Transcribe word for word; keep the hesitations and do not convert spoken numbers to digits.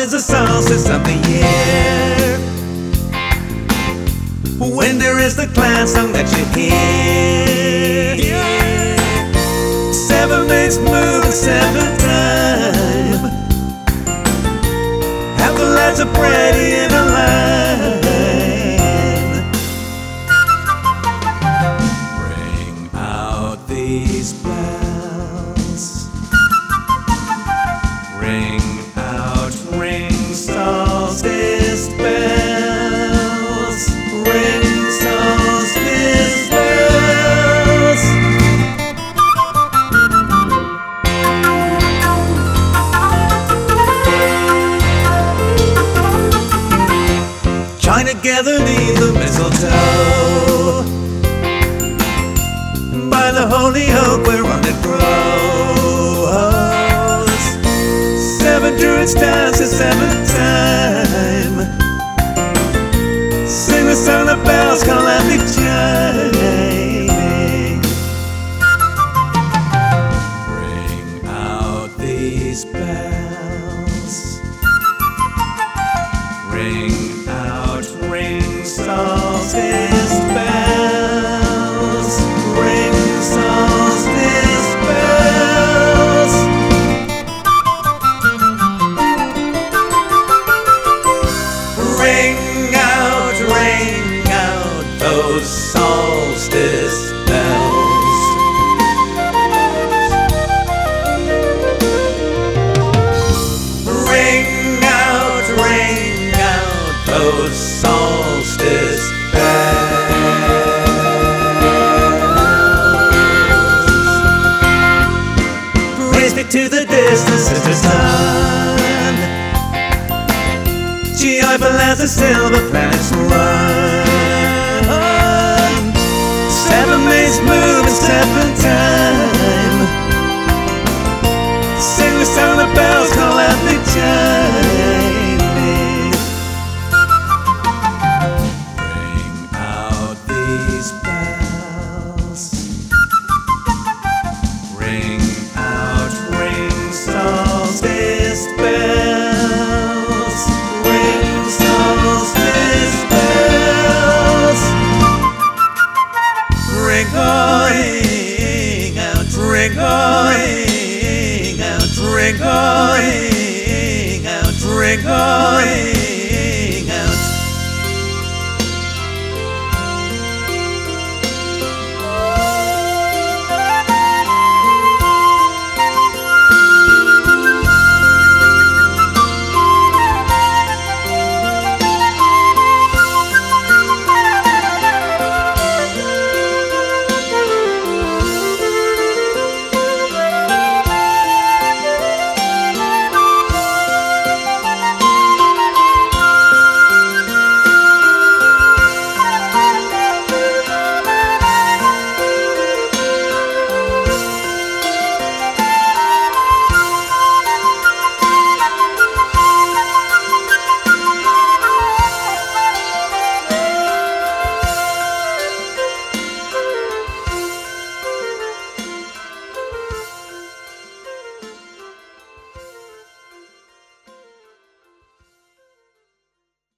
as the solstice of the year. Winter is the clown song that you hear. Seven maids move in seven time. Half the lads are ready in a line. Bring out these bells. Ring out ring solstice bells. Ring solstice bells. Join together neath the mistletoe. By the holy oak whereon it grows. Seven druids dance a seventh time. Sing the song of bells call epic chiming. Bring out these bells. Ring out ring solstice bells. Ring solstice bells. Ring out, ring out those solstice bells. Ring out, ring out those solstice bells. Praise be to the distant sister sun, joyful as the silver planets run. Seven maids move in seven time. Sing the sound of bells.